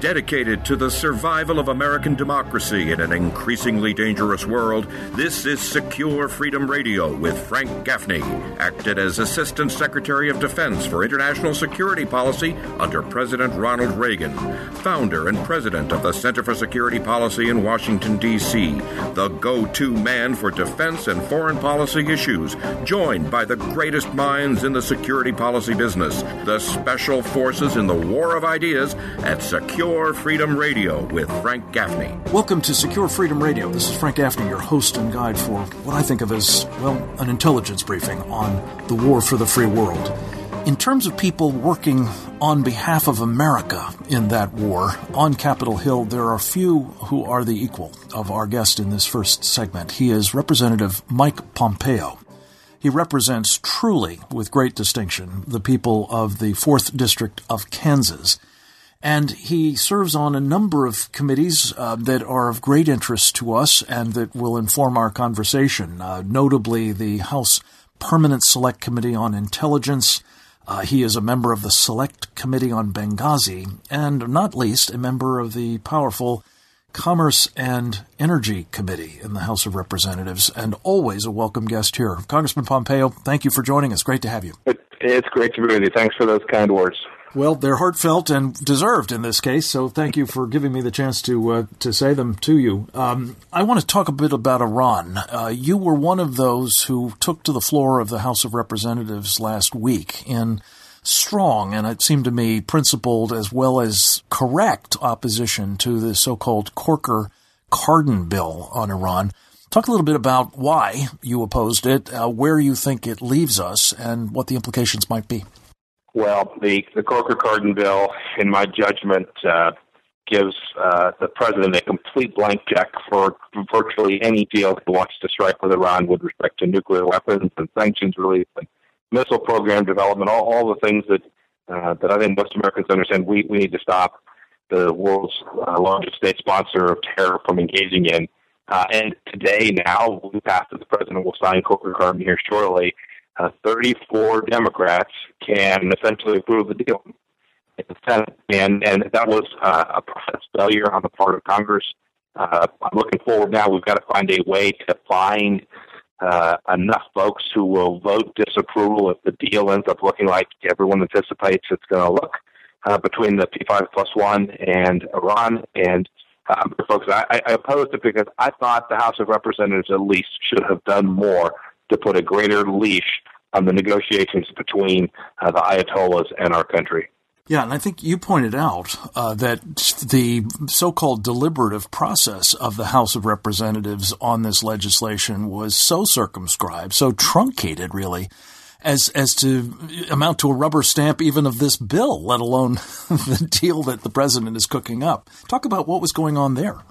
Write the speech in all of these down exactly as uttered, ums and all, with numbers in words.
Dedicated to the survival of American democracy in an increasingly dangerous world, this is Secure Freedom Radio with Frank Gaffney, acted as Assistant Secretary of Defense for International Security Policy under President Ronald Reagan, founder and president of the Center for Security Policy in Washington, D C, the go-to man for defense and foreign policy issues, joined by the greatest minds in the security policy business, the special forces in the war of ideas at Secure Freedom Radio with Frank Gaffney. Welcome to Secure Freedom Radio. This is Frank Gaffney, your host and guide for what I think of as, well, an intelligence briefing on the war for the free world. In terms of people working on behalf of America in that war, on Capitol Hill, there are few who are the equal of our guest in this first segment. He is Representative Mike Pompeo. He represents truly, with great distinction, the people of the fourth District of Kansas. And he serves on a number of committees uh, that are of great interest to us and that will inform our conversation, uh, notably the House Permanent Select Committee on Intelligence. Uh, he is a member of the Select Committee on Benghazi, and not least, a member of the powerful Commerce and Energy Committee in the House of Representatives, and always a welcome guest here. Congressman Pompeo, thank you for joining us. Great to have you. It, it's great to be with you. Thanks for those kind words. Well, they're heartfelt and deserved in this case, so thank you for giving me the chance to uh, to say them to you. Um, I want to talk a bit about Iran. Uh, you were one of those who took to the floor of the House of Representatives last week in strong, and it seemed to me principled as well as correct opposition to the so-called Corker-Cardin bill on Iran. Talk a little bit about why you opposed it, uh, where you think it leaves us, and what the implications might be. Well, the, the Corker-Cardin bill, in my judgment, uh, gives uh, the president a complete blank check for virtually any deal he wants to strike with Iran with respect to nuclear weapons and sanctions relief and missile program development, all, all the things that uh, that I think most Americans understand we, we need to stop the world's uh, largest state sponsor of terror from engaging in. Uh, and today, now, we passed that the president will sign Corker-Cardin here shortly. Uh, thirty-four Democrats can essentially approve the deal in the Senate, and, and that was uh, a process failure on the part of Congress. Uh, I'm looking forward now. We've got to find a way to find uh, enough folks who will vote disapproval if the deal ends up looking like everyone anticipates it's going to look uh, between the P five plus one and Iran. And um, folks, I, I opposed it because I thought the House of Representatives at least should have done more to put a greater leash on the negotiations between uh, the Ayatollahs and our country. Yeah, and I think you pointed out uh, that the so-called deliberative process of the House of Representatives on this legislation was so circumscribed, so truncated, really, as as to amount to a rubber stamp even of this bill, let alone the deal that the president is cooking up. Talk about what was going on there.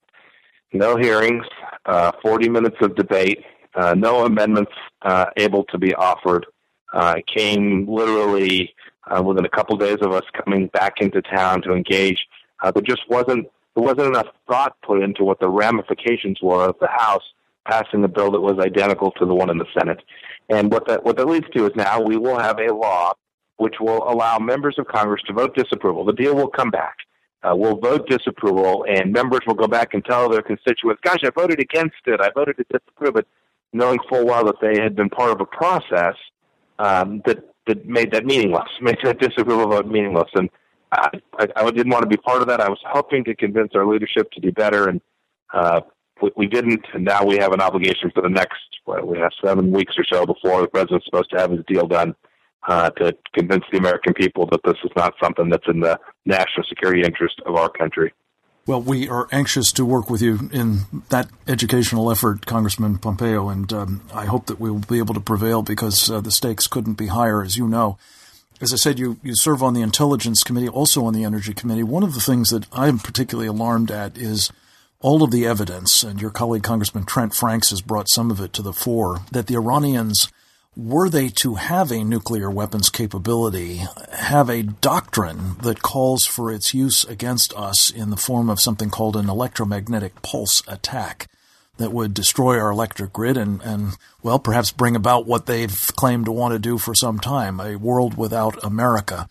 No hearings, uh, forty minutes of debate. Uh, no amendments uh, able to be offered. Uh, it came literally uh, within a couple days of us coming back into town to engage. Uh, there just wasn't there wasn't enough thought put into what the ramifications were of the House passing a bill that was identical to the one in the Senate. And what that what that leads to is now we will have a law which will allow members of Congress to vote disapproval. The deal will come back. Uh, we'll vote disapproval, and members will go back and tell their constituents, "Gosh, I voted against it. I voted to disapprove it," knowing full well that they had been part of a process um, that, that made that meaningless, made that disapproval vote meaningless. And I, I, I didn't want to be part of that. I was hoping to convince our leadership to do better, and uh, we, we didn't. And now we have an obligation for the next, well, we have seven weeks or so before the president's supposed to have his deal done uh, to convince the American people that this is not something that's in the national security interest of our country. Well, we are anxious to work with you in that educational effort, Congressman Pompeo, and um, I hope that we will be able to prevail because uh, the stakes couldn't be higher, as you know. As I said, you, you serve on the Intelligence Committee, also on the Energy Committee. One of the things that I'm particularly alarmed at is all of the evidence, and your colleague Congressman Trent Franks has brought some of it to the fore, that the Iranians, were they to have a nuclear weapons capability, have a doctrine that calls for its use against us in the form of something called an electromagnetic pulse attack that would destroy our electric grid and, and, well, perhaps bring about what they've claimed to want to do for some time, a world without America.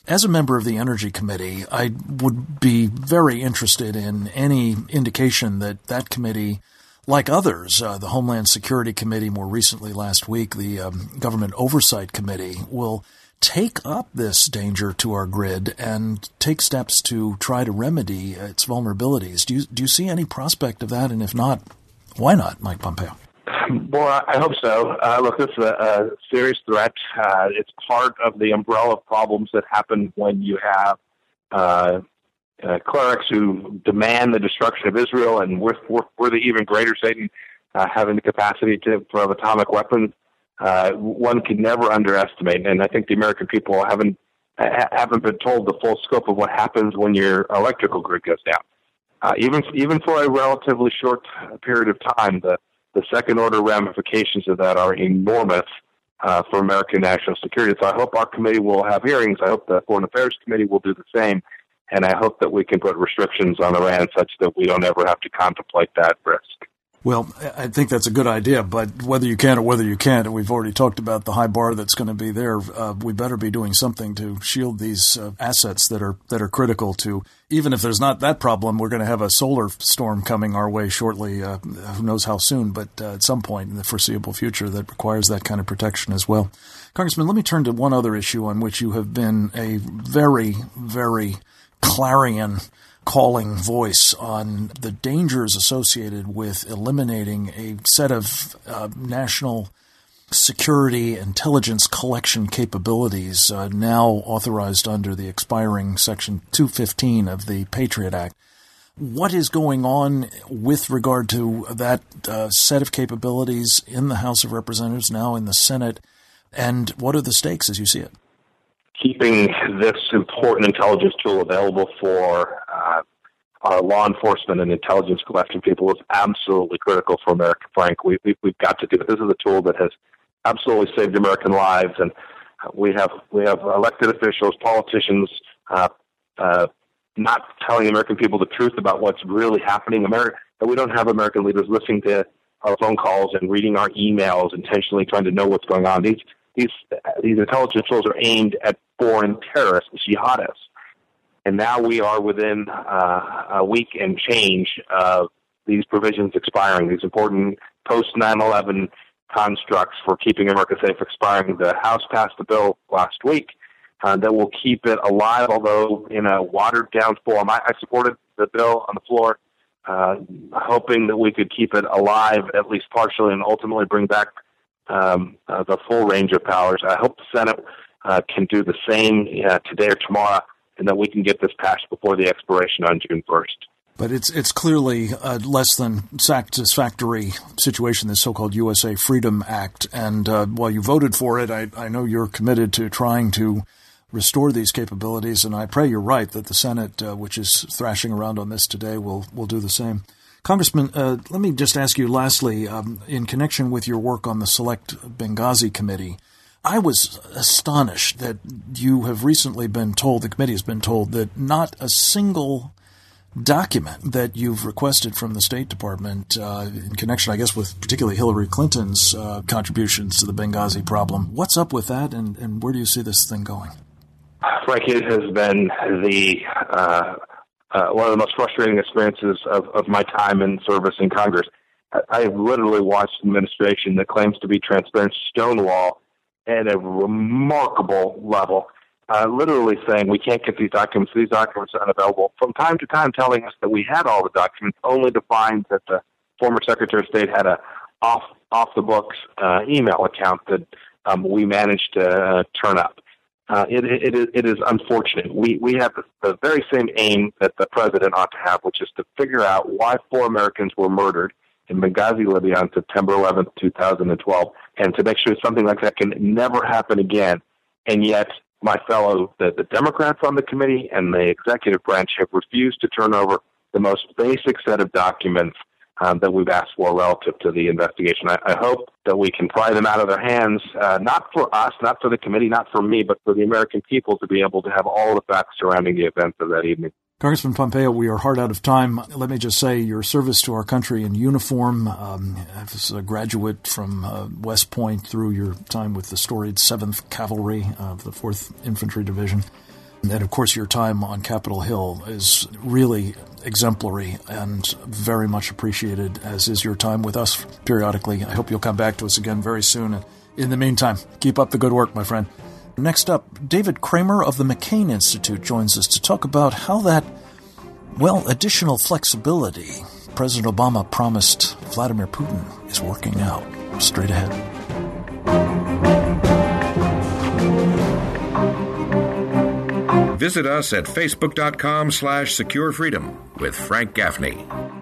As a member of the Energy Committee, I would be very interested in any indication that that committee, like others, uh, the Homeland Security Committee more recently last week, the um, Government Oversight Committee, will take up this danger to our grid and take steps to try to remedy its vulnerabilities. Do you, do you see any prospect of that? And if not, why not, Mike Pompeo? Well, I hope so. Uh, look, this is a, a serious threat. Uh, it's part of the umbrella of problems that happen when you have uh, uh, clerics who demand the destruction of Israel, and we're, we're, we're the even greater Satan, uh, having the capacity to have atomic weapons. Uh, one can never underestimate, and I think the American people haven't ha- haven't been told the full scope of what happens when your electrical grid goes down. Uh, even even for a relatively short period of time, the The second-order ramifications of that are enormous uh, for American national security. So I hope our committee will have hearings. I hope the Foreign Affairs Committee will do the same. And I hope that we can put restrictions on Iran such that we don't ever have to contemplate that risk. Well, I think that's a good idea, but whether you can or whether you can't, and we've already talked about the high bar that's going to be there, uh, we better be doing something to shield these uh, assets that are that are critical to, even if there's not that problem, we're going to have a solar storm coming our way shortly, uh, who knows how soon, but uh, at some point in the foreseeable future that requires that kind of protection as well. Congressman, let me turn to one other issue on which you have been a very, very clarion calling voice on the dangers associated with eliminating a set of uh, national security intelligence collection capabilities uh, now authorized under the expiring Section two fifteen of the Patriot Act. What is going on with regard to that uh, set of capabilities in the House of Representatives, now in the Senate, and what are the stakes as you see it? Keeping this important intelligence tool available for uh, our law enforcement and intelligence collection people is absolutely critical for America, Frank. We, we, we've got to do it. This is a tool that has absolutely saved American lives, and we have we have elected officials, politicians, uh, uh, not telling American people the truth about what's really happening. America, we don't have American leaders listening to our phone calls and reading our emails, intentionally trying to know what's going on. These these these intelligence tools are aimed at foreign terrorists, jihadists. And now we are within uh, a week and change of these provisions expiring, these important post nine eleven constructs for keeping America safe expiring. The House passed a bill last week uh, that will keep it alive, although in a watered-down form. I, I supported the bill on the floor, uh, hoping that we could keep it alive, at least partially, and ultimately bring back um, uh, the full range of powers. I hope the Senate uh, can do the same uh, today or tomorrow, and that we can get this passed before the expiration on June first. But it's it's clearly a less than satisfactory situation, this so-called U S A Freedom Act. And uh, while you voted for it, I, I know you're committed to trying to restore these capabilities, and I pray you're right that the Senate, uh, which is thrashing around on this today, will will do the same. Congressman, uh, let me just ask you lastly, um, in connection with your work on the Select Benghazi Committee, I was astonished that you have recently been told, the committee has been told, that not a single document that you've requested from the State Department uh, in connection, I guess, with particularly Hillary Clinton's uh, contributions to the Benghazi problem. What's up with that, and, and where do you see this thing going? Frank, it has been the uh, uh, one of the most frustrating experiences of, of my time in service in Congress. I, I have literally watched an administration that claims to be transparent stonewall at a remarkable level, uh, literally saying we can't get these documents, these documents are unavailable, from time to time telling us that we had all the documents, only to find that the former Secretary of State had a off, off-the-books uh, email account that um, we managed to uh, turn up. Uh, it, it, it, it is unfortunate. We, we have the, the very same aim that the President ought to have, which is to figure out why four Americans were murdered in Benghazi, Libya on September eleventh, two thousand twelve, and to make sure something like that can never happen again. And yet, my fellow, the, the Democrats on the committee and the executive branch have refused to turn over the most basic set of documents um, that we've asked for relative to the investigation. I, I hope that we can pry them out of their hands, uh, not for us, not for the committee, not for me, but for the American people to be able to have all the facts surrounding the events of that evening. Congressman Pompeo, we are hard out of time. Let me just say your service to our country in uniform, um, as a graduate from uh, West Point through your time with the storied seventh Cavalry of the fourth Infantry Division, And, of course, your time on Capitol Hill is really exemplary and very much appreciated, as is your time with us periodically. I hope you'll come back to us again very soon. And in the meantime, keep up the good work, my friend. Next up, David Kramer of the McCain Institute joins us to talk about how that, well, additional flexibility President Obama promised Vladimir Putin is working out. Straight ahead. Visit us at facebook.com slash secure freedom with Frank Gaffney.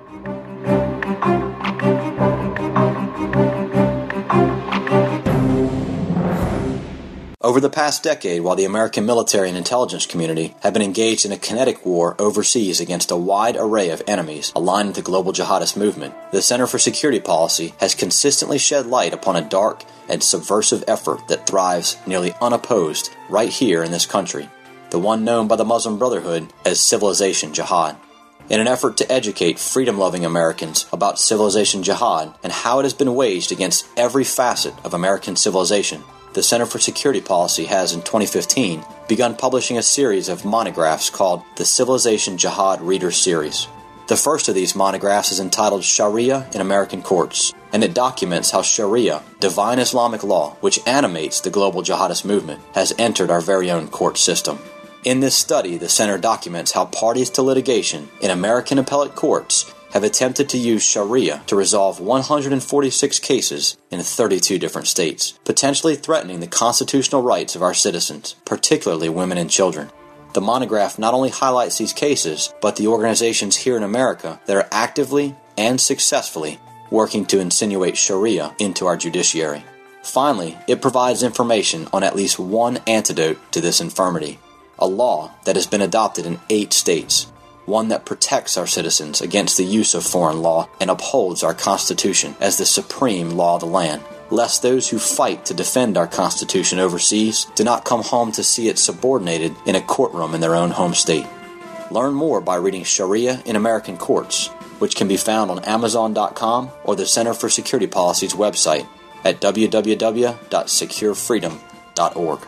Over the past decade, while the American military and intelligence community have been engaged in a kinetic war overseas against a wide array of enemies aligned with the global jihadist movement, the Center for Security Policy has consistently shed light upon a dark and subversive effort that thrives nearly unopposed right here in this country, the one known by the Muslim Brotherhood as Civilization Jihad. In an effort to educate freedom-loving Americans about Civilization Jihad and how it has been waged against every facet of American civilization, the Center for Security Policy has, in twenty fifteen, begun publishing a series of monographs called the Civilization Jihad Reader Series. The first of these monographs is entitled Sharia in American Courts, and it documents how Sharia, divine Islamic law, which animates the global jihadist movement, has entered our very own court system. In this study, the Center documents how parties to litigation in American appellate courts have attempted to use Sharia to resolve one hundred forty-six cases in thirty-two different states, potentially threatening the constitutional rights of our citizens, particularly women and children. The monograph not only highlights these cases, but the organizations here in America that are actively and successfully working to insinuate Sharia into our judiciary. Finally, it provides information on at least one antidote to this infirmity, a law that has been adopted in eight states, one that protects our citizens against the use of foreign law and upholds our Constitution as the supreme law of the land, lest those who fight to defend our Constitution overseas do not come home to see it subordinated in a courtroom in their own home state. Learn more by reading Sharia in American Courts, which can be found on amazon dot com or the Center for Security Policy's website at w w w dot secure freedom dot org.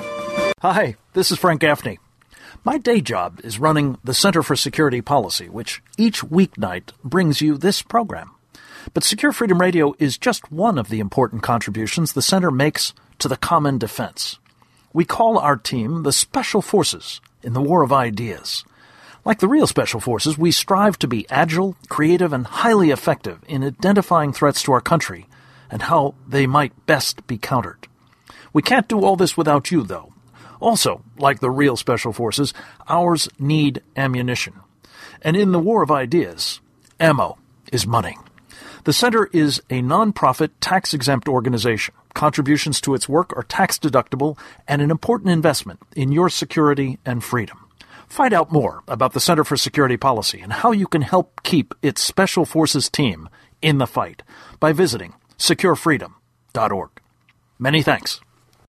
Hi, this is Frank Gaffney. My day job is running the Center for Security Policy, which each weeknight brings you this program. But Secure Freedom Radio is just one of the important contributions the Center makes to the common defense. We call our team the Special Forces in the War of Ideas. Like the real Special Forces, we strive to be agile, creative, and highly effective in identifying threats to our country and how they might best be countered. We can't do all this without you, though. Also, like the real Special Forces, ours need ammunition. And in the War of Ideas, ammo is money. The Center is a nonprofit, tax-exempt organization. Contributions to its work are tax-deductible and an important investment in your security and freedom. Find out more about the Center for Security Policy and how you can help keep its Special Forces team in the fight by visiting secure freedom dot org. Many thanks.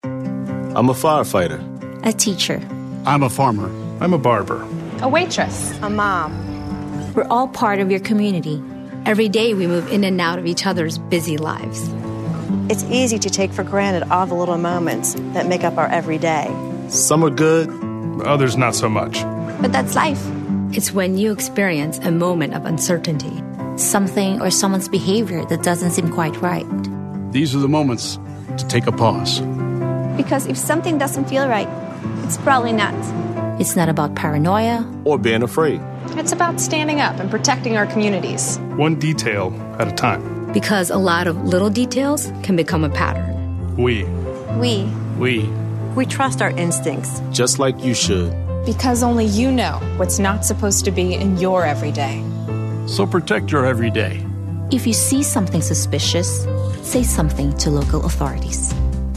I'm a firefighter. A teacher. I'm a farmer. I'm a barber. A waitress. A mom. We're all part of your community. Every day we move in and out of each other's busy lives. It's easy to take for granted all the little moments that make up our everyday. Some are good, others not so much. But that's life. It's when you experience a moment of uncertainty. Something or someone's behavior that doesn't seem quite right. These are the moments to take a pause. Because if something doesn't feel right, it's probably not. It's not about paranoia or being afraid. It's about standing up and protecting our communities. One detail at a time. Because a lot of little details can become a pattern. We. We. We. We trust our instincts. Just like you should. Because only you know what's not supposed to be in your everyday. So protect your everyday. If you see something suspicious, say something to local authorities.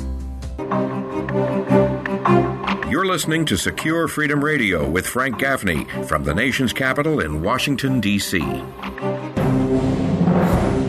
You're listening to Secure Freedom Radio with Frank Gaffney from the nation's capital in Washington, D C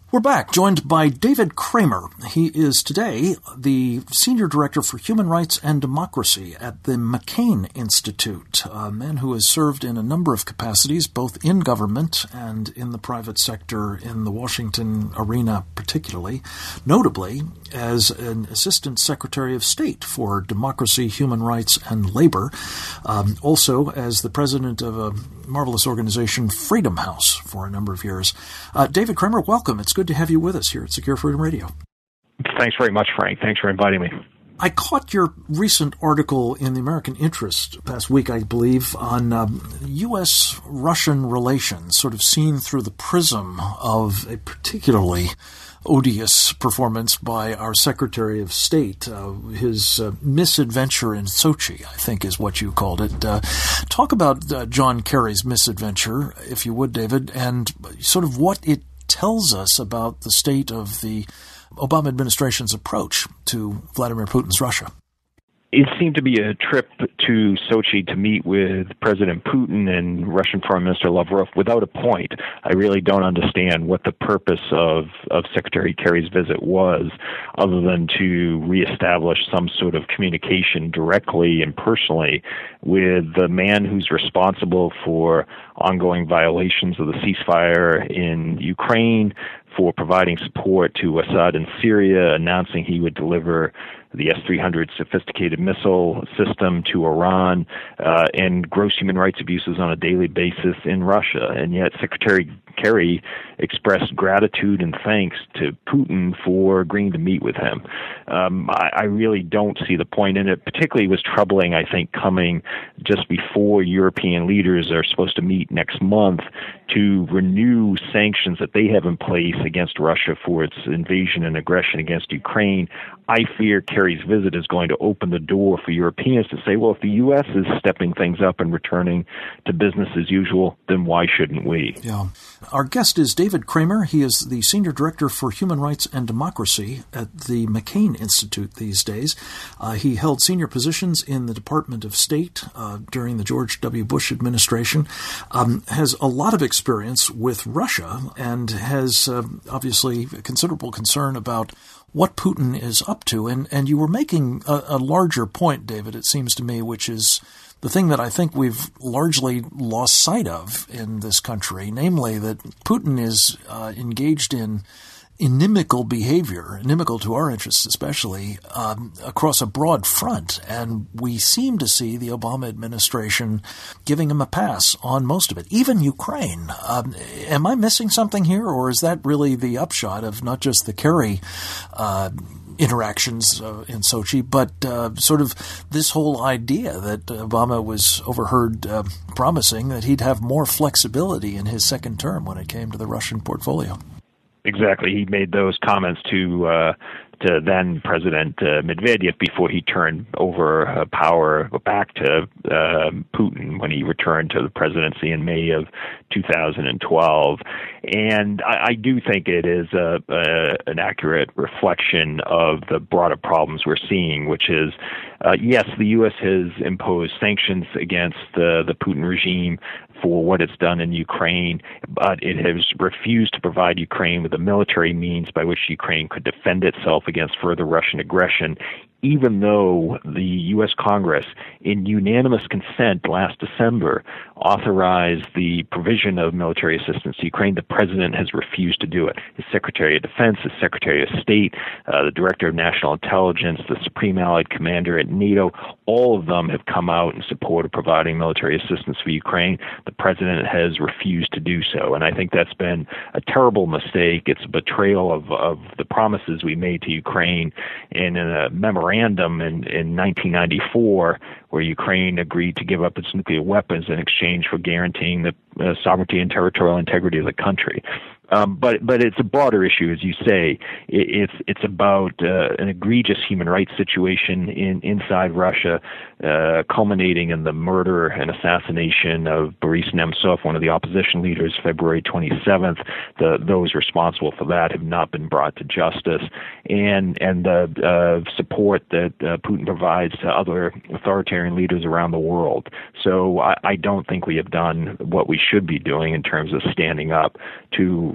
We're back, joined by David Kramer. He is today the Senior Director for Human Rights and Democracy at the McCain Institute, a man who has served in a number of capacities, both in government and in the private sector in the Washington arena particularly, notably as an Assistant Secretary of State for Democracy, Human Rights, and Labor, um, also as the president of a marvelous organization, Freedom House, for a number of years. Uh, David Kramer, welcome. It's good to have you with us here at Secure Freedom Radio. Thanks very much, Frank. Thanks for inviting me. I caught your recent article in the American Interest past week, I believe, on um, U S Russian relations, sort of seen through the prism of a particularly odious performance by our Secretary of State. Uh, his uh, misadventure in Sochi, I think is what you called it. Uh, talk about uh, John Kerry's misadventure, if you would, David, and sort of what it tells us about the state of the Obama administration's approach to Vladimir Putin's Russia. It seemed to be a trip to Sochi to meet with President Putin and Russian Foreign Minister Lavrov without a point. I really don't understand what the purpose of, of Secretary Kerry's visit was, other than to reestablish some sort of communication directly and personally with the man who's responsible for ongoing violations of the ceasefire in Ukraine, for providing support to Assad in Syria, announcing he would deliver the S three hundred sophisticated missile system to Iran, uh, and gross human rights abuses on a daily basis in Russia. And yet Secretary Kerry expressed gratitude and thanks to Putin for agreeing to meet with him. Um, I, I really don't see the point in it. Particularly was troubling, I think, coming just before European leaders are supposed to meet next month to renew sanctions that they have in place against Russia for its invasion and aggression against Ukraine. I fear Kerry's visit is going to open the door for Europeans to say, well, if the U S is stepping things up and returning to business as usual, then why shouldn't we? Yeah. Our guest is David Kramer. He is the Senior Director for Human Rights and Democracy at the McCain Institute these days. Uh, he held senior positions in the Department of State uh, during the George W. Bush administration, um, has a lot of experience with Russia, and has uh, obviously considerable concern about what Putin is up to. And, and you were making a, a larger point, David, it seems to me, which is the thing that I think we've largely lost sight of in this country, namely that Putin is uh, engaged in inimical behavior, inimical to our interests especially, um, across a broad front. And we seem to see the Obama administration giving him a pass on most of it, even Ukraine. Um, am I missing something here, or is that really the upshot of not just the Kerry uh, interactions uh, in Sochi, but uh, sort of this whole idea that Obama was overheard uh, promising that he'd have more flexibility in his second term when it came to the Russian portfolio? Exactly. He made those comments to uh, to then President uh, Medvedev before he turned over uh, power back to uh, Putin when he returned to the presidency in May of two thousand twelve. And I, I do think it is a, a, an accurate reflection of the broader problems we're seeing, which is, uh, yes, the U S has imposed sanctions against the, the Putin regime for what it's done in Ukraine, but it has refused to provide Ukraine with the military means by which Ukraine could defend itself against further Russian aggression, even though the U S Congress, in unanimous consent last December, authorized the provision of military assistance to Ukraine. The president has refused to do it. His Secretary of Defense, his Secretary of State, uh, the Director of National Intelligence, the Supreme Allied Commander at NATO, all of them have come out in support of providing military assistance for Ukraine. The president has refused to do so, and I think that's been a terrible mistake. It's a betrayal of, of the promises we made to Ukraine in a memorandum in, in nineteen ninety-four, where Ukraine agreed to give up its nuclear weapons in exchange for guaranteeing the uh, sovereignty and territorial integrity of the country. Um, but but it's a broader issue, as you say. It, it's it's about uh, an egregious human rights situation in inside Russia, uh, culminating in the murder and assassination of Boris Nemtsov, one of the opposition leaders, February twenty-seventh. The, those responsible for that have not been brought to justice, and and the uh, support that uh, Putin provides to other authoritarian leaders around the world. So I, I don't think we have done what we should be doing in terms of standing up to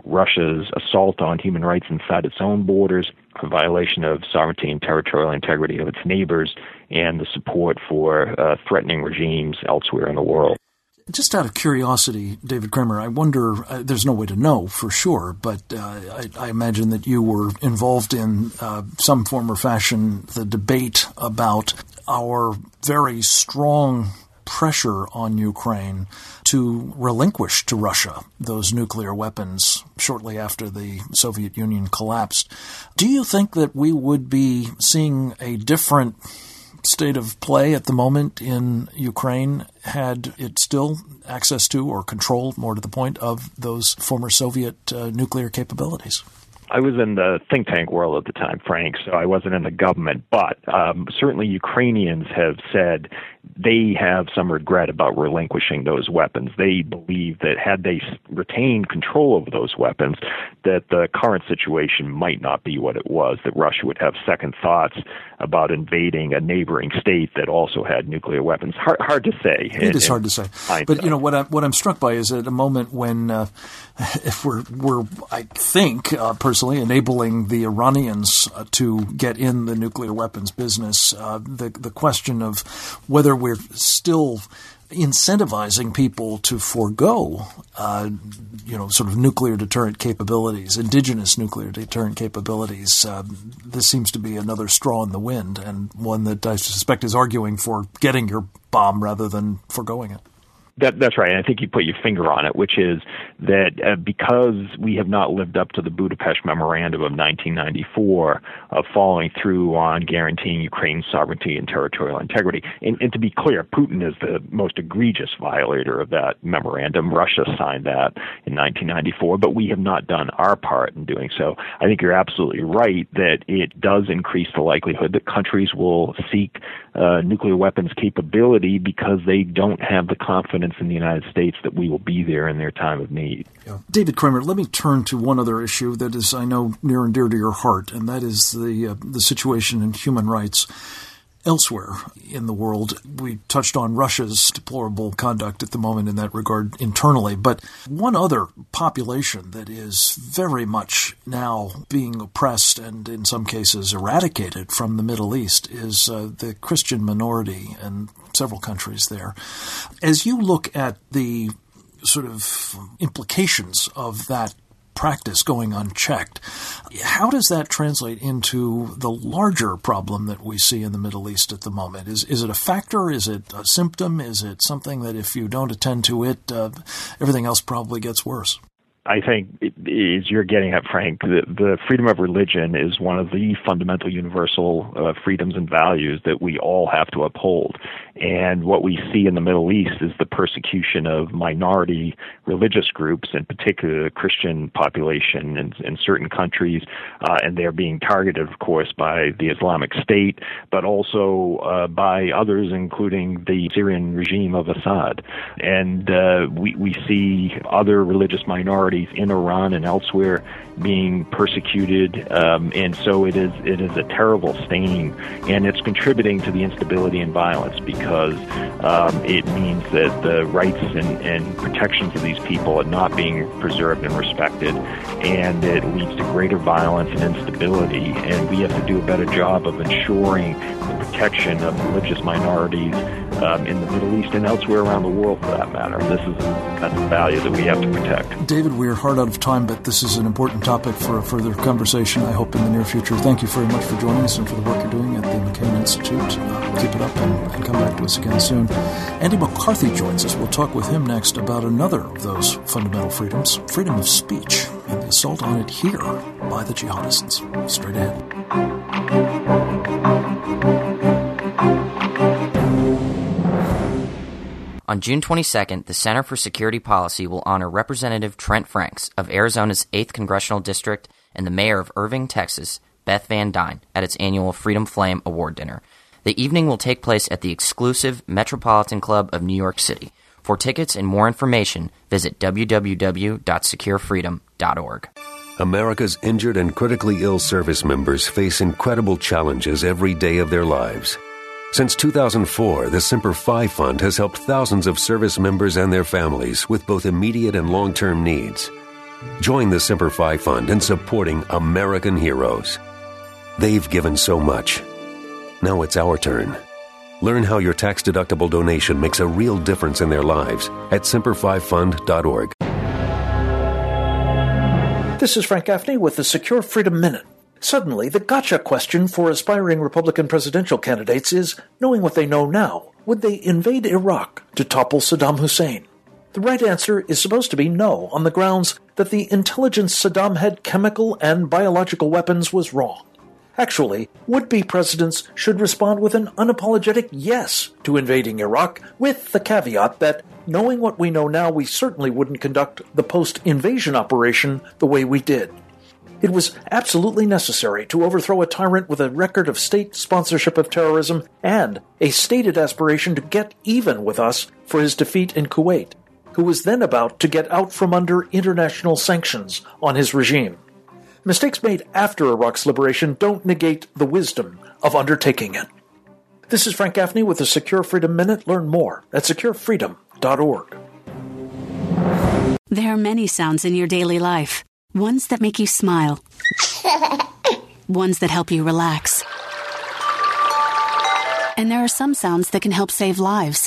Russia's assault on human rights inside its own borders, a violation of sovereignty and territorial integrity of its neighbors, and the support for uh, threatening regimes elsewhere in the world. Just out of curiosity, David Kramer, I wonder, uh, there's no way to know for sure, but uh, I, I imagine that you were involved in uh, some form or fashion the debate about our very strong pressure on Ukraine to relinquish to Russia those nuclear weapons shortly after the Soviet Union collapsed. Do you think that we would be seeing a different state of play at the moment in Ukraine had it still access to or control, more to the point, of those former Soviet uh, nuclear capabilities? I was in the think tank world at the time, Frank, so I wasn't in the government. But um, certainly Ukrainians have said they have some regret about relinquishing those weapons. They believe that had they retained control over those weapons, that the current situation might not be what it was, that Russia would have second thoughts about invading a neighboring state that also had nuclear weapons. Hard, hard to say. It in, is hard to say. Hindsight. But, you know, what, I, what I'm struck by is at a moment when, uh, if we're, we're, I think, uh, personally, enabling the Iranians uh, to get in the nuclear weapons business, uh, the, the question of whether we're still incentivizing people to forego, uh, you know, sort of nuclear deterrent capabilities, indigenous nuclear deterrent capabilities. Uh, this seems to be another straw in the wind, and one that I suspect is arguing for getting your bomb rather than foregoing it. That, that's right. And I think you put your finger on it, which is that uh, because we have not lived up to the Budapest Memorandum of nineteen ninety-four of following through on guaranteeing Ukraine's sovereignty and territorial integrity. And, and to be clear, Putin is the most egregious violator of that memorandum. Russia signed that in nineteen ninety-four, but we have not done our part in doing so. I think you're absolutely right that it does increase the likelihood that countries will seek uh, nuclear weapons capability because they don't have the confidence in the United States that we will be there in their time of need. Yeah. David Kramer, let me turn to one other issue that is, I know, near and dear to your heart, and that is the uh, the situation in human rights elsewhere in the world. We touched on Russia's deplorable conduct at the moment in that regard internally, but one other population that is very much now being oppressed and in some cases eradicated from the Middle East is uh, the Christian minority in several countries there. As you look at the sort of implications of that practice going unchecked, how does that translate into the larger problem that we see in the Middle East at the moment? Is is it a factor? Is it a symptom? Is it something that if you don't attend to it, uh, everything else probably gets worse? I think, as you're getting at, Frank, the, the freedom of religion is one of the fundamental universal uh, freedoms and values that we all have to uphold. And what we see in the Middle East is the persecution of minority religious groups, in particular the Christian population in, in certain countries, uh, and they're being targeted, of course, by the Islamic State, but also uh, by others, including the Syrian regime of Assad. And uh, we, we see other religious minorities in Iran and elsewhere being persecuted, um, and so it is it is a terrible stain, and it's contributing to the instability and violence because um, it means that the rights and, and protections of these people are not being preserved and respected, and it leads to greater violence and instability, and we have to do a better job of ensuring the protection of religious minorities um, in the Middle East and elsewhere around the world, for that matter. This is a kind of value that we have to protect. David, we're hard out of time, but this is an important topic for a further conversation, I hope, in the near future. Thank you very much for joining us and for the work you're doing at the McCain Institute. Uh, keep it up and, and come back to us again soon. Andy McCarthy joins us. We'll talk with him next about another of those fundamental freedoms, freedom of speech, and the assault on it here by the jihadists. Straight ahead. On June twenty-second, the Center for Security Policy will honor Representative Trent Franks of Arizona's eighth Congressional District and the mayor of Irving, Texas, Beth Van Dyne, at its annual Freedom Flame Award Dinner. The evening will take place at the exclusive Metropolitan Club of New York City. For tickets and more information, visit w w w dot secure freedom dot org. America's injured and critically ill service members face incredible challenges every day of their lives. Since two thousand four, the Semper Fi Fund has helped thousands of service members and their families with both immediate and long-term needs. Join the Semper Fi Fund in supporting American heroes. They've given so much. Now it's our turn. Learn how your tax-deductible donation makes a real difference in their lives at semper fi fund dot org. This is Frank Gaffney with the Secure Freedom Minute. Suddenly, the gotcha question for aspiring Republican presidential candidates is, knowing what they know now, would they invade Iraq to topple Saddam Hussein? The right answer is supposed to be no, on the grounds that the intelligence Saddam had chemical and biological weapons was wrong. Actually, would-be presidents should respond with an unapologetic yes to invading Iraq, with the caveat that, knowing what we know now, we certainly wouldn't conduct the post-invasion operation the way we did. It was absolutely necessary to overthrow a tyrant with a record of state sponsorship of terrorism and a stated aspiration to get even with us for his defeat in Kuwait, who was then about to get out from under international sanctions on his regime. Mistakes made after Iraq's liberation don't negate the wisdom of undertaking it. This is Frank Gaffney with the Secure Freedom Minute. Learn more at secure freedom dot org. There are many sounds in your daily life. Ones that make you smile. Ones that help you relax. And there are some sounds that can help save lives.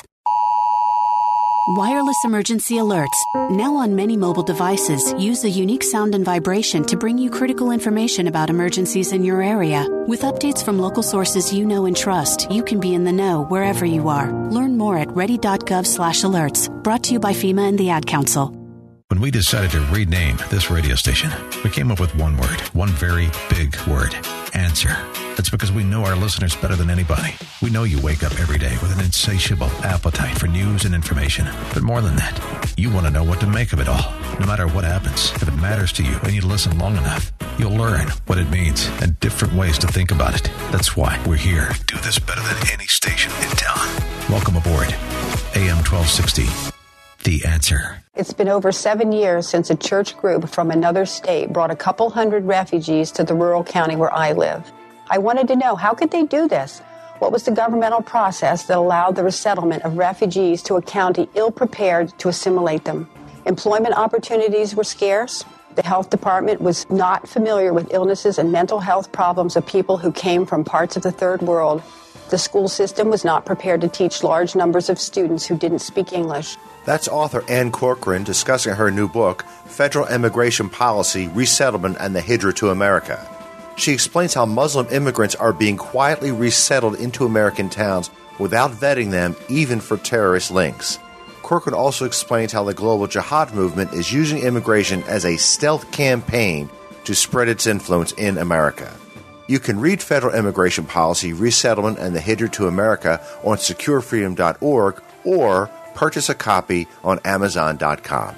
Wireless emergency alerts, now on many mobile devices, use a unique sound and vibration to bring you critical information about emergencies in your area. With updates from local sources you know and trust, you can be in the know wherever you are. Learn more at ready dot gov slash alerts. Brought to you by FEMA and the Ad Council. When we decided to rename this radio station, we came up with one word, one very big word, answer. That's because we know our listeners better than anybody. We know you wake up every day with an insatiable appetite for news and information. But more than that, you want to know what to make of it all. No matter what happens, if it matters to you and you listen long enough, you'll learn what it means and different ways to think about it. That's why we're here. Do this better than any station in town. Welcome aboard A M twelve sixty. The Answer. It's been over seven years since a church group from another state brought a couple hundred refugees to the rural county where I live. I wanted to know, how could they do this? What was the governmental process that allowed the resettlement of refugees to a county ill-prepared to assimilate them? Employment opportunities were scarce. The health department was not familiar with illnesses and mental health problems of people who came from parts of the third world. The school system was not prepared to teach large numbers of students who didn't speak English. That's author Ann Corcoran discussing her new book, Federal Immigration Policy, Resettlement, and the Hijra to America. She explains how Muslim immigrants are being quietly resettled into American towns without vetting them, even for terrorist links. Corcoran also explains how the global jihad movement is using immigration as a stealth campaign to spread its influence in America. You can read Federal Immigration Policy, Resettlement, and the Hijra to America on secure freedom dot org or purchase a copy on amazon dot com.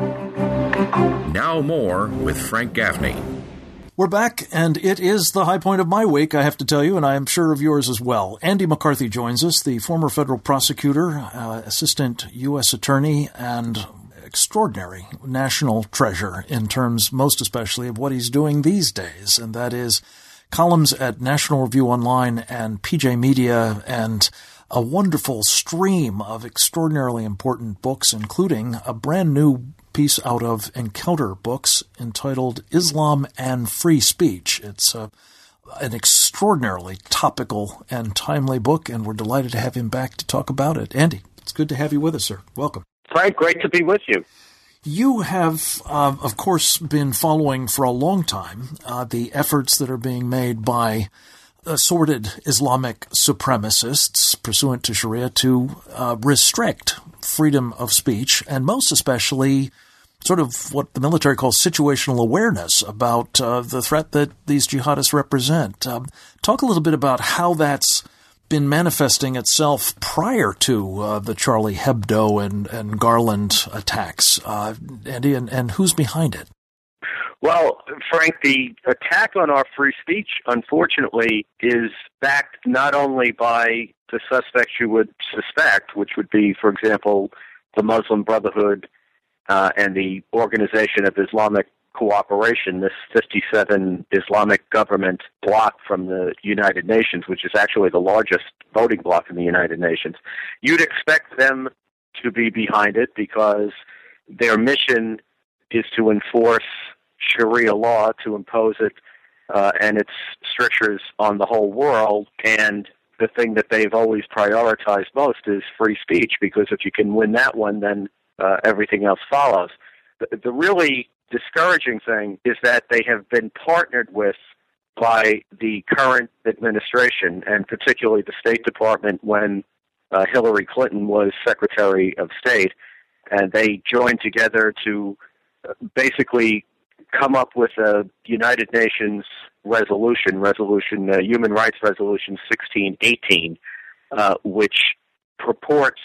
Now more with Frank Gaffney. We're back, and it is the high point of my week, I have to tell you, and I am sure of yours as well. Andy McCarthy joins us, the former federal prosecutor, uh, assistant U S attorney, and extraordinary national treasure in terms most especially of what he's doing these days, and that is columns at National Review Online and P J Media, and a wonderful stream of extraordinarily important books, including a brand new piece out of Encounter Books entitled Islam and Free Speech. It's uh, an extraordinarily topical and timely book, and we're delighted to have him back to talk about it. Andy, it's good to have you with us, sir. Welcome. Frank, great to be with you. You have, uh, of course, been following for a long time uh, the efforts that are being made by assorted Islamic supremacists pursuant to Sharia to uh, restrict freedom of speech, and most especially sort of what the military calls situational awareness about uh, the threat that these jihadists represent. Um, talk a little bit about how that's been manifesting itself prior to uh, the Charlie Hebdo and, and Garland attacks, uh, Andy, and, and who's behind it? Well, Frank, the attack on our free speech, unfortunately, is backed not only by the suspects you would suspect, which would be, for example, the Muslim Brotherhood uh, and the Organization of Islamic Cooperation, this fifty-seven Islamic government bloc from the United Nations, which is actually the largest voting bloc in the United Nations. You'd expect them to be behind it because their mission is to enforce Sharia law, to impose it uh, and its strictures on the whole world. And the thing that they've always prioritized most is free speech, because if you can win that one, then uh, everything else follows. The, the really discouraging thing is that they have been partnered with by the current administration, and particularly the State Department when uh, Hillary Clinton was Secretary of State, and they joined together to basically come up with a United Nations resolution, resolution uh, Human Rights Resolution sixteen eighteen, uh, which purports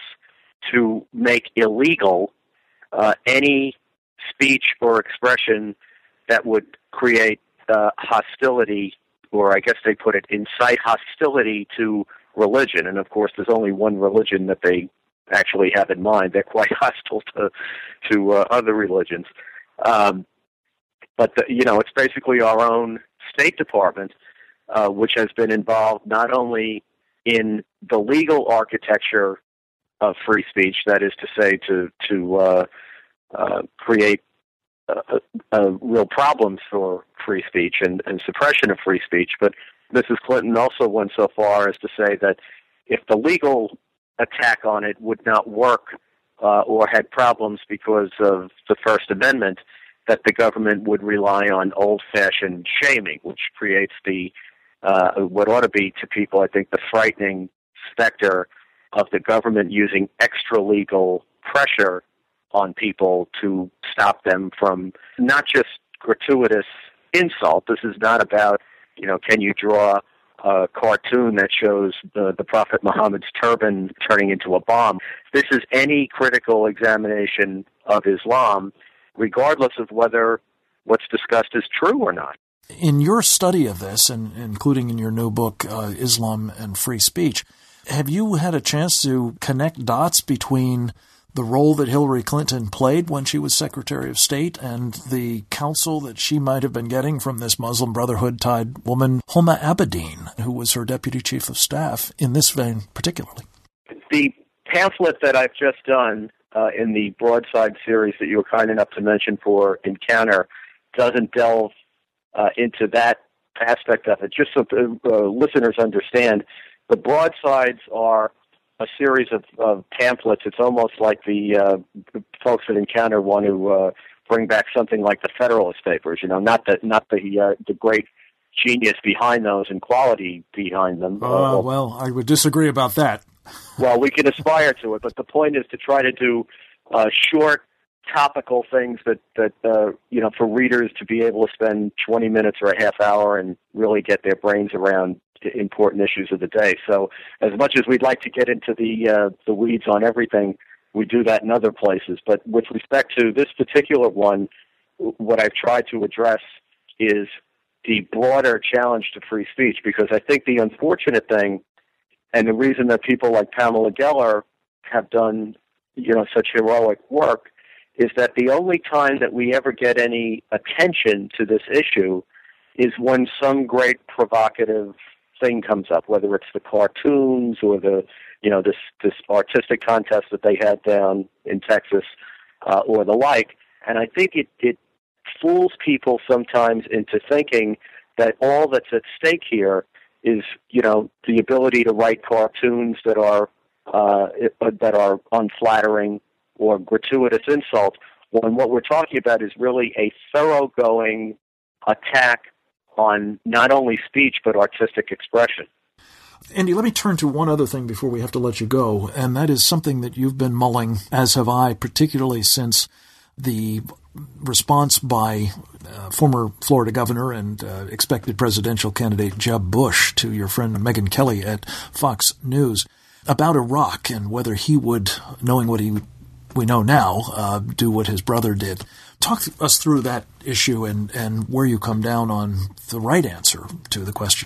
to make illegal uh, any speech or expression that would create uh, hostility, or I guess they put it, incite hostility to religion. And of course, there's only one religion that they actually have in mind. They're quite hostile to to uh, other religions. Um, but, the, you know, it's basically our own State Department, uh, which has been involved not only in the legal architecture of free speech, that is to say, to, to uh, uh, create uh, uh, real problems for free speech and, and suppression of free speech, but Missus Clinton also went so far as to say that if the legal attack on it would not work uh, or had problems because of the First Amendment, that the government would rely on old-fashioned shaming, which creates the uh, what ought to be to people, I think, the frightening specter of the government using extra-legal pressure on people to stop them from not just gratuitous insult. This is not about, you know, can you draw a cartoon that shows the, the Prophet Muhammad's turban turning into a bomb? This is any critical examination of Islam, regardless of whether what's discussed is true or not. In your study of this, and including in your new book, uh, Islam and Free Speech, have you had a chance to connect dots between the role that Hillary Clinton played when she was Secretary of State and the counsel that she might have been getting from this Muslim Brotherhood-tied woman, Homa Abedin, who was her Deputy Chief of Staff, in this vein particularly? The pamphlet that I've just done uh, in the Broadside series that you were kind enough to mention for Encounter doesn't delve uh, into that aspect of it. Just so uh, listeners understand, the Broadsides are a series of, of pamphlets. It's almost like the uh, folks at Encounter want to uh, bring back something like the Federalist Papers. You know, not the not the uh, the great genius behind those and quality behind them. Uh, uh, well, I would disagree about that. Well, we can aspire to it, but the point is to try to do uh, short, topical things that that uh, you know, for readers to be able to spend twenty minutes or a half hour and really get their brains around important issues of the day. So as much as we'd like to get into the uh, the weeds on everything, we do that in other places. But with respect to this particular one, what I've tried to address is the broader challenge to free speech, because I think the unfortunate thing, and the reason that people like Pamela Geller have done, you know, such heroic work, is that the only time that we ever get any attention to this issue is when some great provocative thing comes up, whether it's the cartoons or the, you know, this this artistic contest that they had down in Texas uh, or the like. And I think it, it fools people sometimes into thinking that all that's at stake here is, you know, the ability to write cartoons that are uh, that are unflattering or gratuitous insult, when what we're talking about is really a thoroughgoing attack on not only speech but artistic expression. Andy, let me turn to one other thing before we have to let you go, and that is something that you've been mulling, as have I, particularly since the response by uh, former Florida governor and uh, expected presidential candidate Jeb Bush to your friend Megyn Kelly at Fox News about Iraq and whether he would, knowing what he we know now, uh, do what his brother did. Talk us through that issue and, and where you come down on the right answer to the question.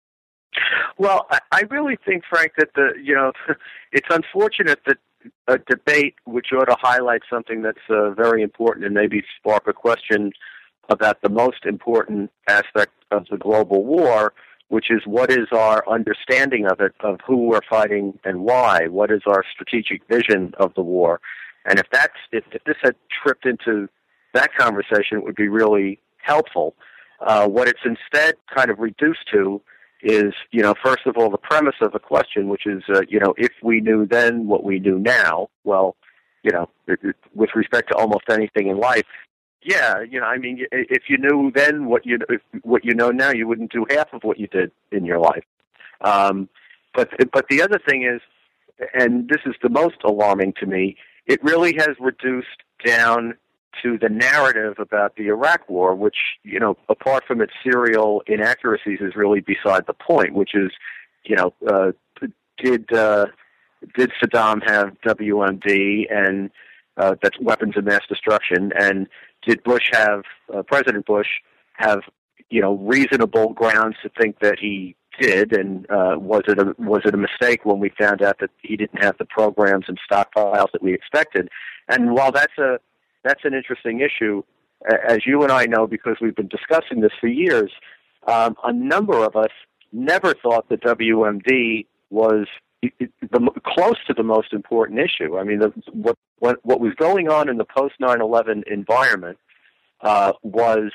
Well, I really think, Frank, that the you know it's unfortunate that a debate which ought to highlight something that's uh, very important and maybe spark a question about the most important aspect of the global war, which is what is our understanding of it, of who we're fighting and why, what is our strategic vision of the war. And if that's if, if this had tripped into that conversation would be really helpful. Uh, what it's instead kind of reduced to is, you know, first of all, the premise of the question, which is, uh, you know, if we knew then what we knew now, well, you know, it, it, with respect to almost anything in life, yeah, you know, I mean, if you knew then what you if, what you know now, you wouldn't do half of what you did in your life. Um, but but the other thing is, and this is the most alarming to me, it really has reduced down to the narrative about the Iraq War, which, you know, apart from its serial inaccuracies, is really beside the point, which is, you know, uh, did uh, did Saddam have W M D, and uh, that's weapons of mass destruction, and did Bush have, uh, President Bush have, you know, reasonable grounds to think that he did, and uh, was it a was it a mistake when we found out that he didn't have the programs and stockpiles that we expected? And while that's a that's an interesting issue, as you and I know because we've been discussing this for years, um, a number of us never thought that W M D was the, close to the most important issue. I mean, the, what, what what was going on in the post nine eleven environment uh, was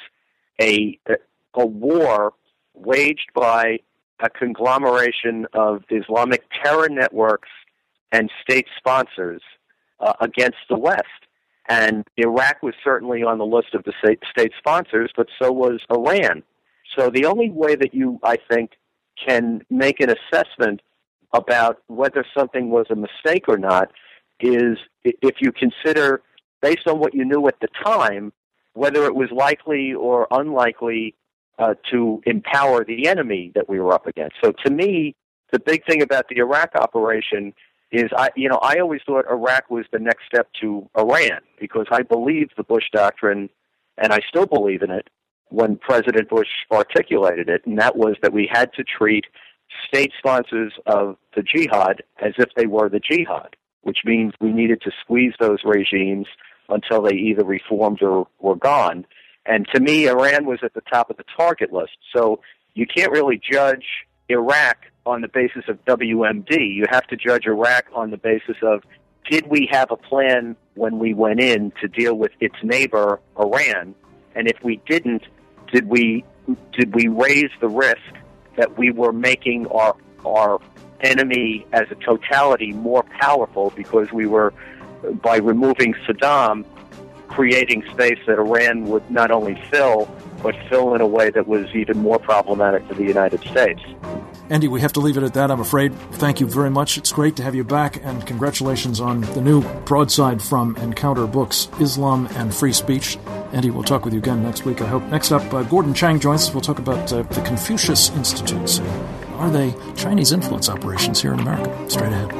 a a war waged by a conglomeration of Islamic terror networks and state sponsors uh, against the West. And Iraq was certainly on the list of the state, state sponsors, but so was Iran. So the only way that you, I think, can make an assessment about whether something was a mistake or not is if you consider, based on what you knew at the time, whether it was likely or unlikely uh, to empower the enemy that we were up against. So to me, the big thing about the Iraq operation is, I, you know, I always thought Iraq was the next step to Iran, because I believed the Bush doctrine, and I still believe in it, when President Bush articulated it, and that was that we had to treat state sponsors of the jihad as if they were the jihad, which means we needed to squeeze those regimes until they either reformed or were gone. And to me, Iran was at the top of the target list. So you can't really judge Iraq on the basis of W M D. You have to judge Iraq on the basis of, did we have a plan when we went in to deal with its neighbor, Iran? And if we didn't, did we did we raise the risk that we were making our our enemy as a totality more powerful, because we were, by removing Saddam, creating space that Iran would not only fill, but fill in a way that was even more problematic for the United States. Andy, we have to leave it at that, I'm afraid. Thank you very much. It's great to have you back, and congratulations on the new broadside from Encounter Books, Islam and Free Speech. Andy, we'll talk with you again next week, I hope. Next up, uh, Gordon Chang joins us. We'll talk about uh, the Confucius Institutes. Are they Chinese influence operations here in America? Straight ahead.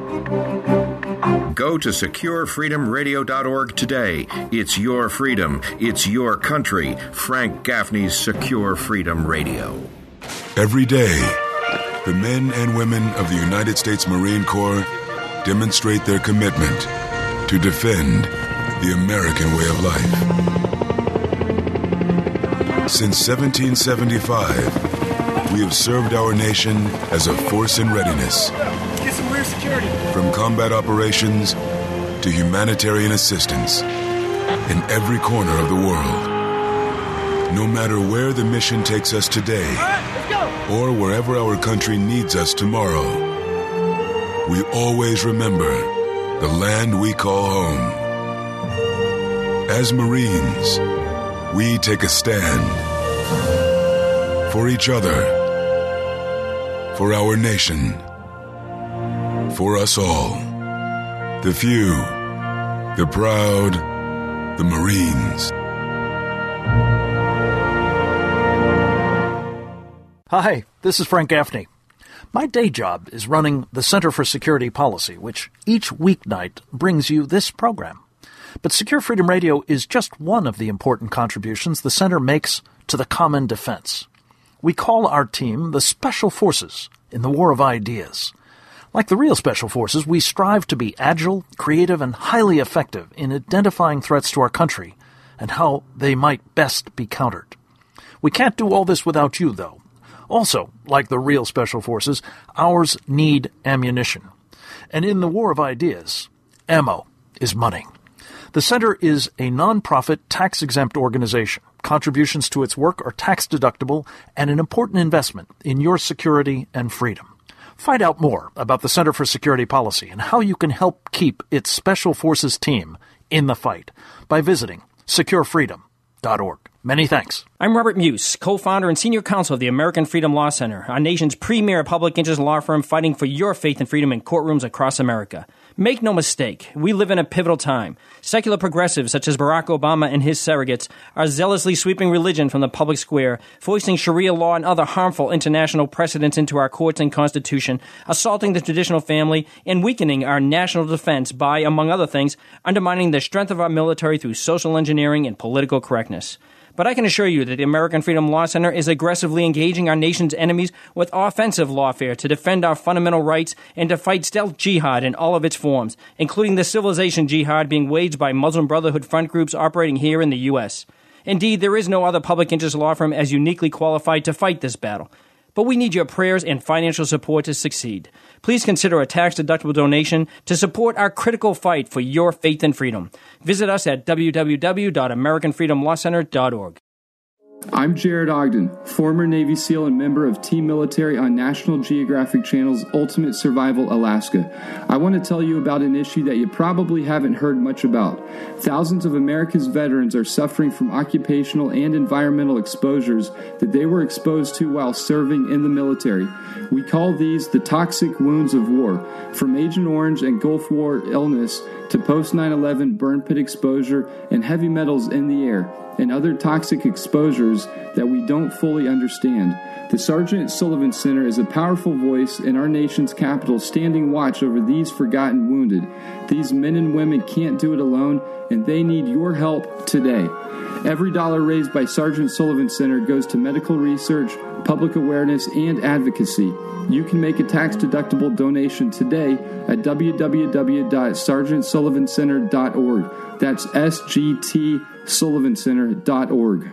Go to secure freedom radio dot org today. It's your freedom. It's your country. Frank Gaffney's Secure Freedom Radio. Every day, the men and women of the United States Marine Corps demonstrate their commitment to defend the American way of life. Since seventeen seventy-five, we have served our nation as a force in readiness. Get some rear security. From combat operations to humanitarian assistance in every corner of the world. No matter where the mission takes us today, right, or wherever our country needs us tomorrow, we always remember the land we call home. As Marines, we take a stand for each other, for our nation, for us all. The few, the proud, the Marines. Hi, this is Frank Gaffney. My day job is running the Center for Security Policy, which each weeknight brings you this program. But Secure Freedom Radio is just one of the important contributions the Center makes to the common defense. We call our team the Special Forces in the War of Ideas. Like the real Special Forces, we strive to be agile, creative, and highly effective in identifying threats to our country and how they might best be countered. We can't do all this without you, though. Also, like the real Special Forces, ours need ammunition. And in the War of Ideas, ammo is money. The center is a nonprofit, tax-exempt organization. Contributions to its work are tax-deductible and an important investment in your security and freedom. Find out more about the Center for Security Policy and how you can help keep its Special Forces team in the fight by visiting secure freedom dot org. Many thanks. I'm Robert Muse, co-founder and senior counsel of the American Freedom Law Center, our nation's premier public interest law firm fighting for your faith and freedom in courtrooms across America. Make no mistake, we live in a pivotal time. Secular progressives such as Barack Obama and his surrogates are zealously sweeping religion from the public square, foisting Sharia law and other harmful international precedents into our courts and Constitution, assaulting the traditional family, and weakening our national defense by, among other things, undermining the strength of our military through social engineering and political correctness. But I can assure you that the American Freedom Law Center is aggressively engaging our nation's enemies with offensive lawfare to defend our fundamental rights and to fight stealth jihad in all of its forms, including the civilization jihad being waged by Muslim Brotherhood front groups operating here in the U S. Indeed, there is no other public interest law firm as uniquely qualified to fight this battle. But we need your prayers and financial support to succeed. Please consider a tax-deductible donation to support our critical fight for your faith and freedom. Visit us at w w w dot american freedom law center dot org. I'm Jared Ogden, former Navy SEAL and member of Team Military on National Geographic Channel's Ultimate Survival Alaska. I want to tell you about an issue that you probably haven't heard much about. Thousands of America's veterans are suffering from occupational and environmental exposures that they were exposed to while serving in the military. We call these the toxic wounds of war, from Agent Orange and Gulf War illness to post nine eleven burn pit exposure and heavy metals in the air, and other toxic exposures that we don't fully understand. The Sergeant Sullivan Center is a powerful voice in our nation's capital, standing watch over these forgotten wounded. These men and women can't do it alone, and they need your help today. Every dollar raised by Sergeant Sullivan Center goes to medical research, public awareness, and advocacy. You can make a tax-deductible donation today at w w w dot sergeant sullivan center dot org. That's S G T sullivan center dot org.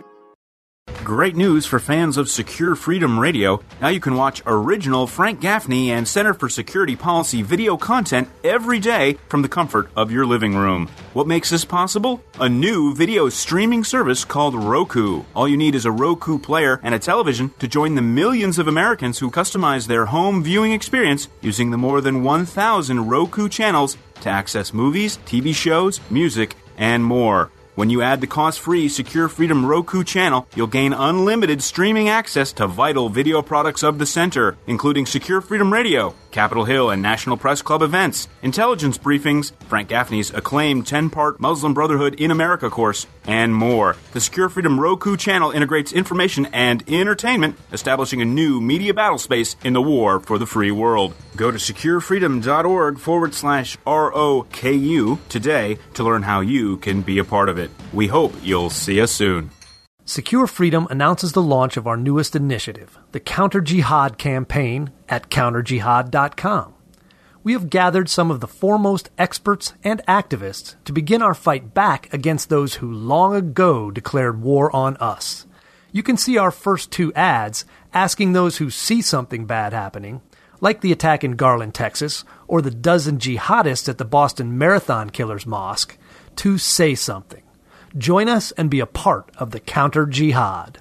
Great news for fans of Secure Freedom Radio. Now you can watch original Frank Gaffney and Center for Security Policy video content every day from the comfort of your living room. What makes this possible? A new video streaming service called Roku. All you need is a Roku player and a television to join the millions of Americans who customize their home viewing experience using the more than one thousand Roku channels to access movies, T V shows, music, and more. When you add the cost-free Secure Freedom Roku channel, you'll gain unlimited streaming access to vital video products of the center, including Secure Freedom Radio, Capitol Hill and National Press Club events, intelligence briefings, Frank Gaffney's acclaimed ten-part Muslim Brotherhood in America course, and more. The Secure Freedom Roku channel integrates information and entertainment, establishing a new media battle space in the war for the free world. Go to securefreedom.org forward slash R-O-K-U today to learn how you can be a part of it. We hope you'll see us soon. Secure Freedom announces the launch of our newest initiative, the Counter Jihad campaign, at counter jihad dot com. We have gathered some of the foremost experts and activists to begin our fight back against those who long ago declared war on us. You can see our first two ads asking those who see something bad happening, like the attack in Garland, Texas, or the dozen jihadists at the Boston Marathon Killers Mosque, to say something. Join us and be a part of the Counter Jihad.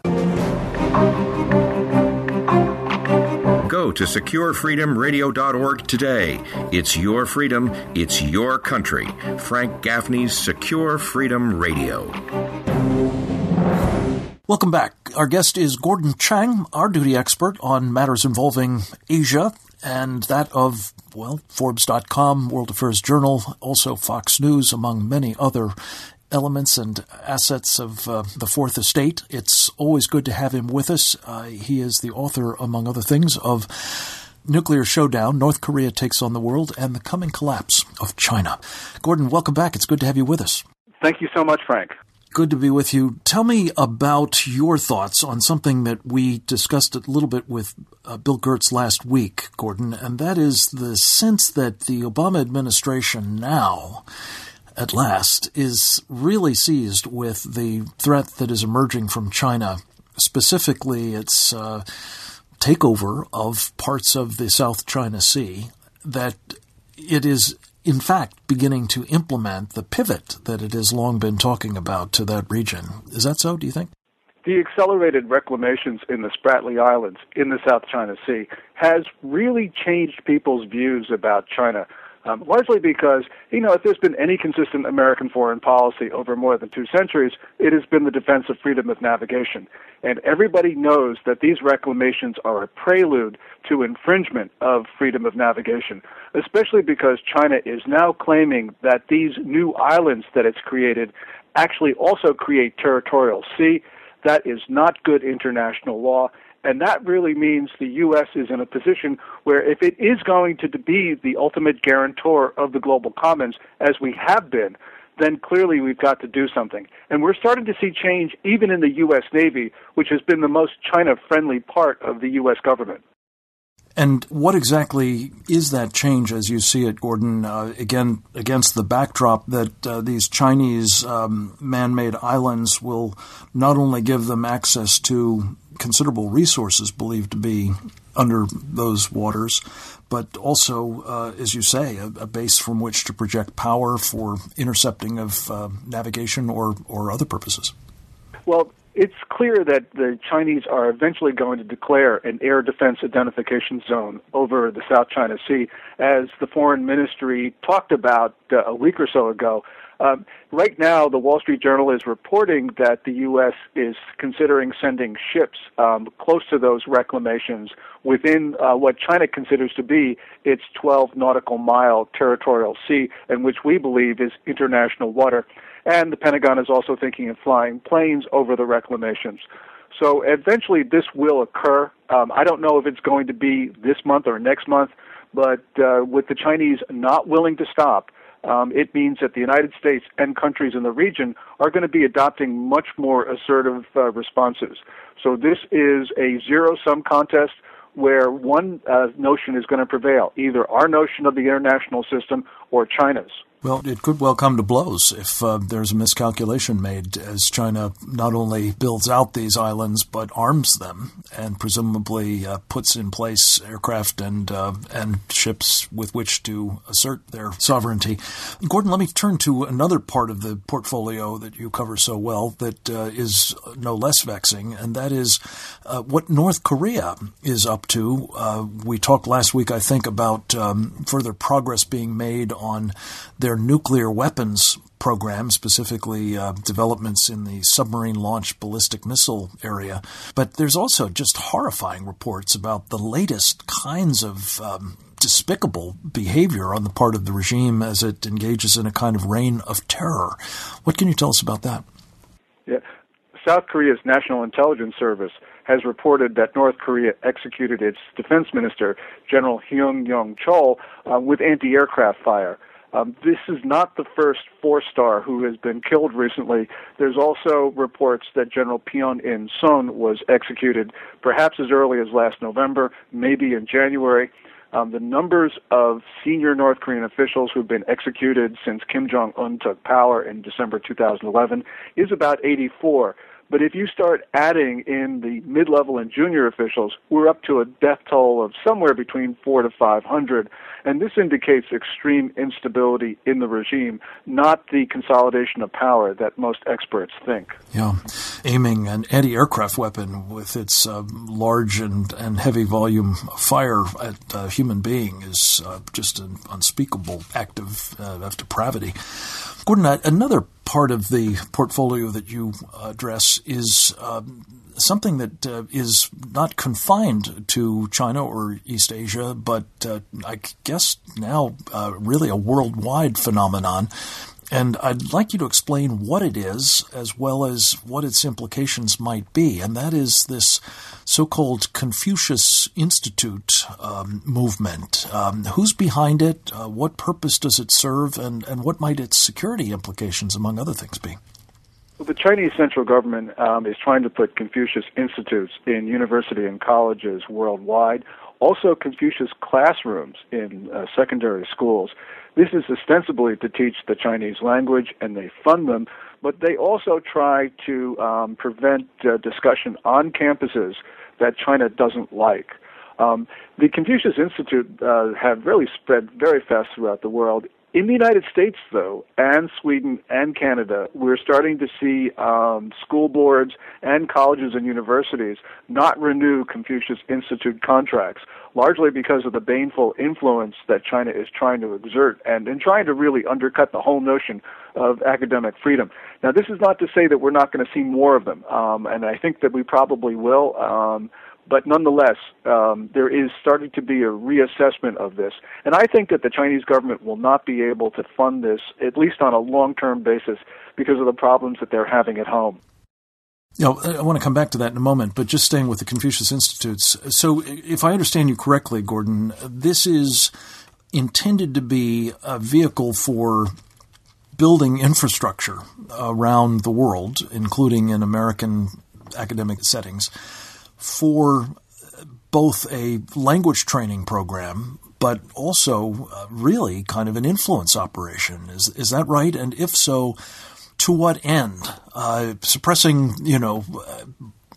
Go to secure freedom radio dot org today. It's your freedom, it's your country. Frank Gaffney's Secure Freedom Radio. Welcome back. Our guest is Gordon Chang, our duty expert on matters involving Asia, and that of, well, Forbes dot com, World Affairs Journal, also Fox News, among many other elements and assets of uh, the Fourth Estate. It's always good to have him with us. Uh, he is the author, among other things, of Nuclear Showdown, North Korea Takes on the World, and the Coming Collapse of China. Gordon, welcome back. It's good to have you with us. Thank you so much, Frank. Good to be with you. Tell me about your thoughts on something that we discussed a little bit with uh, Bill Gertz last week, Gordon, and that is the sense that the Obama administration now, at last, is really seized with the threat that is emerging from China, specifically its uh, takeover of parts of the South China Sea, that it is in fact, beginning to implement the pivot that it has long been talking about to that region. Is that so, do you think? The accelerated reclamations in the Spratly Islands in the South China Sea has really changed people's views about China. Um, largely because, you know, if there's been any consistent American foreign policy over more than two centuries, it has been the defense of freedom of navigation. And everybody knows that these reclamations are a prelude to infringement of freedom of navigation, especially because China is now claiming that these new islands that it's created actually also create territorial sea. That is not good international law. And that really means the U S is in a position where if it is going to be the ultimate guarantor of the global commons, as we have been, then clearly we've got to do something. And we're starting to see change even in the U S Navy, which has been the most China-friendly part of the U S government. And what exactly is that change as you see it, Gordon, uh, again, against the backdrop that uh, these Chinese um, man-made islands will not only give them access to considerable resources believed to be under those waters, but also, uh, as you say, a, a base from which to project power for intercepting of uh, navigation or, or other purposes? Well, it's clear that the Chinese are eventually going to declare an air defense identification zone over the South China Sea, as the Foreign Ministry talked about uh, a week or so ago. Um, right now, the Wall Street Journal is reporting that the U S is considering sending ships um, close to those reclamations within uh, what China considers to be its twelve nautical mile territorial sea, and which we believe is international water. And the Pentagon is also thinking of flying planes over the reclamations. So eventually this will occur. Um, I don't know if it's going to be this month or next month, but uh, with the Chinese not willing to stop, um, it means that the United States and countries in the region are going to be adopting much more assertive uh, responses. So this is a zero-sum contest where one uh, notion is going to prevail, either our notion of the international system or China's. Well, it could well come to blows if uh, there's a miscalculation made as China not only builds out these islands but arms them and presumably uh, puts in place aircraft and uh, and ships with which to assert their sovereignty. Gordon, let me turn to another part of the portfolio that you cover so well that uh, is no less vexing, and that is uh, what North Korea is up to. Uh, we talked last week, I think, about um, further progress being made on their nuclear weapons program, specifically uh, developments in the submarine-launched ballistic missile area. But there's also just horrifying reports about the latest kinds of um, despicable behavior on the part of the regime as it engages in a kind of reign of terror. What can you tell us about that? Yeah. South Korea's National Intelligence Service has reported that North Korea executed its defense minister, General Hyun Yong-chol, uh, with anti-aircraft fire. Um, this is not the first four-star who has been killed recently. There's also reports that General Pyon In-sun was executed perhaps as early as last November, maybe in January. Um, the numbers of senior North Korean officials who've been executed since Kim Jong-un took power in December two thousand eleven is about eighty-four. But if you start adding in the mid-level and junior officials, we're up to a death toll of somewhere between four to five hundred. And this indicates extreme instability in the regime, not the consolidation of power that most experts think. Yeah, aiming an anti-aircraft weapon with its uh, large and, and heavy volume fire at a human being is uh, just an unspeakable act of, uh, of depravity. Gordon, another part of the portfolio that you address is um, something that uh, is not confined to China or East Asia, but uh, I guess now uh, really a worldwide phenomenon. And I'd like you to explain what it is as well as what its implications might be. And that is this so-called Confucius Institute um, movement. Um, who's behind it? Uh, what purpose does it serve? And, and what might its security implications, among other things, be? Well, the Chinese central government um, is trying to put Confucius Institutes in university and colleges worldwide, also Confucius classrooms in uh, secondary schools. This is ostensibly to teach the Chinese language, and they fund them, but they also try to um, prevent uh, discussion on campuses that China doesn't like. Um, the Confucius Institute uh, have really spread very fast throughout the world. In the United States, though, and Sweden and Canada, we're starting to see um, school boards and colleges and universities not renew Confucius Institute contracts, largely because of the baneful influence that China is trying to exert and in trying to really undercut the whole notion of academic freedom. Now, this is not to say that we're not going to see more of them, um, and I think that we probably will. Um, But nonetheless, um, there is starting to be a reassessment of this. And I think that the Chinese government will not be able to fund this, at least on a long-term basis, because of the problems that they're having at home. You know, I want to come back to that in a moment, but just staying with the Confucius Institutes. So if I understand you correctly, Gordon, this is intended to be a vehicle for building infrastructure around the world, including in American academic settings, for both a language training program, but also uh, really kind of an influence operation. Is is that right? And if so, to what end? Uh, suppressing, you know, uh,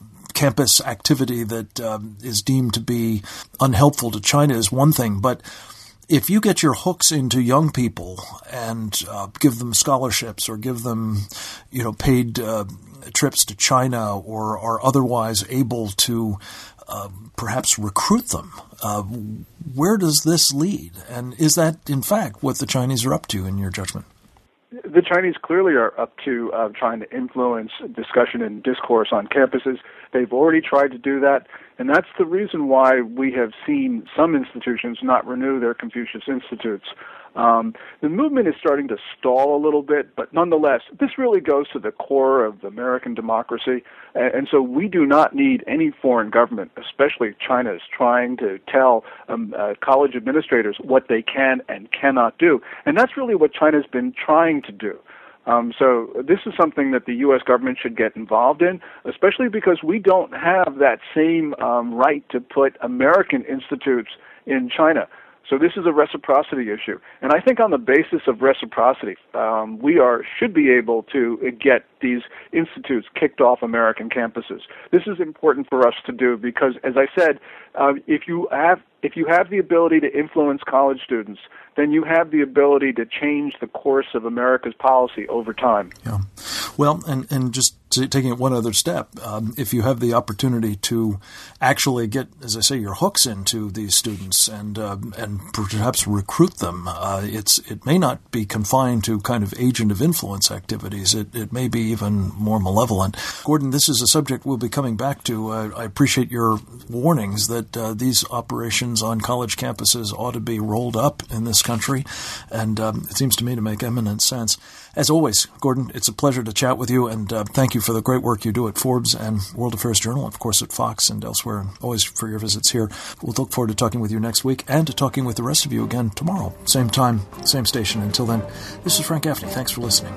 campus activity that um, is deemed to be unhelpful to China is one thing, but if you get your hooks into young people and uh, give them scholarships or give them, you know, paid uh, trips to China or are otherwise able to uh, perhaps recruit them, uh, where does this lead? And is that, in fact, what the Chinese are up to, in your judgment? The Chinese clearly are up to uh, trying to influence discussion and discourse on campuses. They've already tried to do that, and that's the reason why we have seen some institutions not renew their Confucius Institutes. Um, the movement is starting to stall a little bit, but nonetheless, this really goes to the core of American democracy, and, and so we do not need any foreign government, especially China's, trying to tell um, uh, college administrators what they can and cannot do. And that's really what China's been trying to do. Um, so this is something that the U S government should get involved in, especially because we don't have that same um, right to put American institutes in China. So this is a reciprocity issue. And I think on the basis of reciprocity, um, we are should be able to get these institutes kicked off American campuses. This is important for us to do because, as I said, uh, if you have if you have the ability to influence college students, then you have the ability to change the course of America's policy over time. Yeah. Well, and, and just to, taking it one other step, um, if you have the opportunity to actually get, as I say, your hooks into these students and uh, and perhaps recruit them, uh, it's it may not be confined to kind of agent of influence activities. It, it may be even more malevolent. Gordon, this is a subject we'll be coming back to. Uh, I appreciate your warnings that uh, these operations on college campuses ought to be rolled up in this country, and um, it seems to me to make eminent sense. As always, Gordon, it's a pleasure to chat with you, and uh, thank you for the great work you do at Forbes and World Affairs Journal, of course at Fox and elsewhere, and always for your visits here. We'll look forward to talking with you next week and to talking with the rest of you again tomorrow. Same time, same station. Until then, this is Frank Gaffney. Thanks for listening.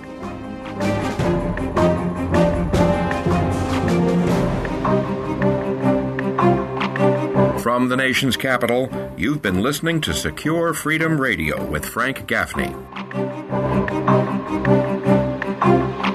From the nation's capital, you've been listening to Secure Freedom Radio with Frank Gaffney.